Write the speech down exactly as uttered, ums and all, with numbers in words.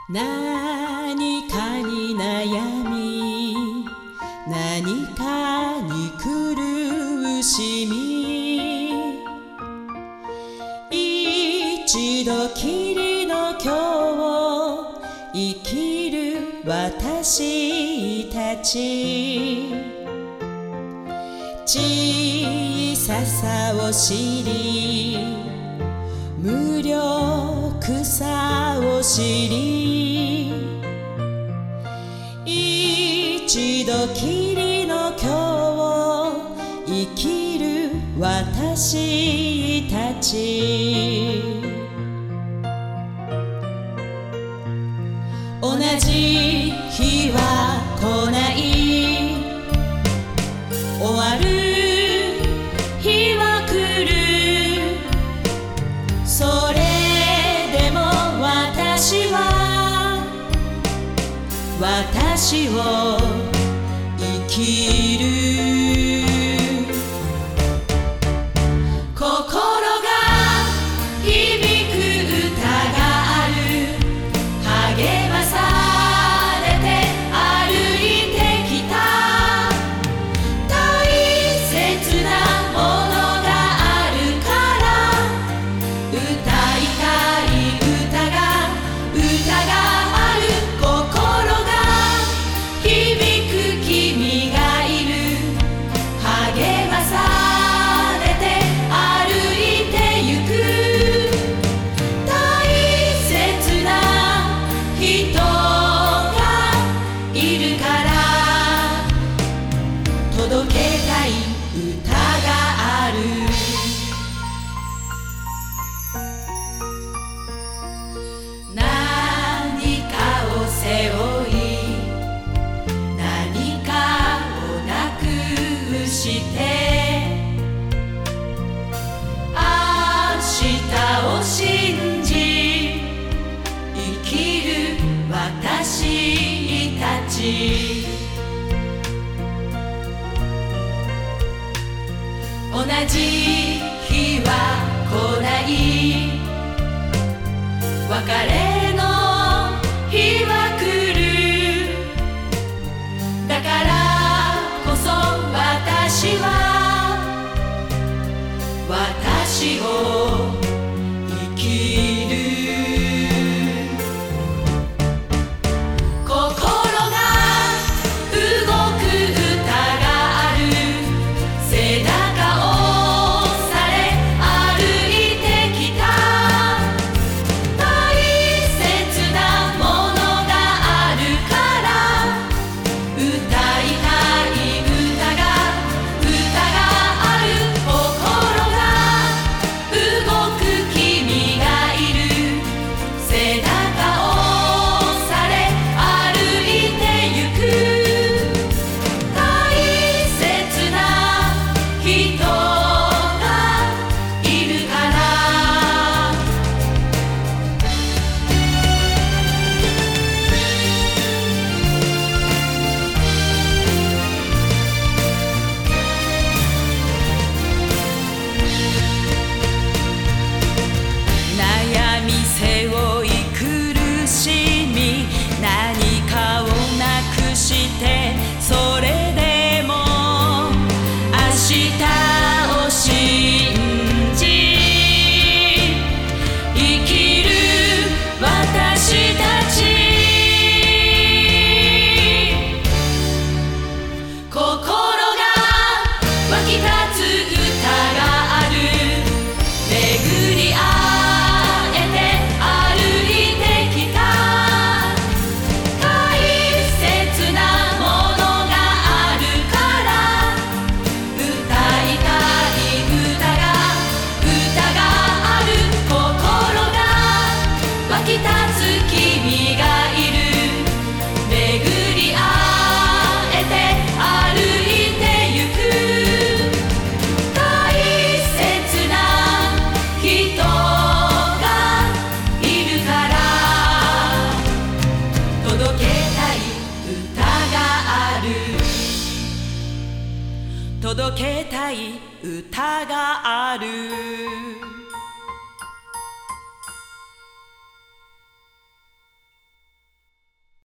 何かに悩み、何かに苦しみ、一度きりの今日を生きる私たち、小ささを知り無力さを知り、一度きりの今日を生きる私たち、同じ日は来ない、終わる日は来る、それでも私は私を生きる。心が響く歌がある、励まされて歩いてきた、大切なものがあるから歌いたい歌が歌がある、心が響く君がいる、励まされて歩いてゆく、大切な人がいるから届けたい歌がある。何かを背負い何かをなくして明日を信じ生きる私たち、同じ日は来ない、別れの日は来る、だからこそ私は私を生きる。心が動く歌がある、背中を押され歩いてきた、大切なものがあるから歌いたい歌が歌がある、心が動く君がいる、背中を押され歩いてゆく、大切な人がいるから。悩み背負い苦しみ何かをなくして、それでも明日を信じ生きる私たち、心が湧き立つ歌がある、巡り合えて歩いてきた、大切なものがあるから歌いたい歌が歌がある、心が湧き立つ君がいる、巡り合えて歩いてゆく、大切な人がいるから届けたい歌がある、届けたい歌がある。